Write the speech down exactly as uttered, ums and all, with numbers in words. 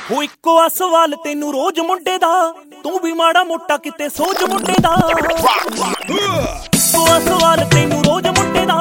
ਹੋ ਇੱਕੋ ਆ ਸਵਾਲ ਤੈਨੂੰ ਰੋਜ਼ ਮੁੰਡੇ ਦਾ, ਤੂੰ ਵੀ ਮਾੜਾ ਮੋਟਾ ਕਿਤੇ ਸੋਚ ਮੁੰਡੇ ਦਾ। ਇੱਕੋ ਆ ਸਵਾਲ ਤੈਨੂੰ ਰੋਜ਼ ਮੁੰਡੇ ਦਾ,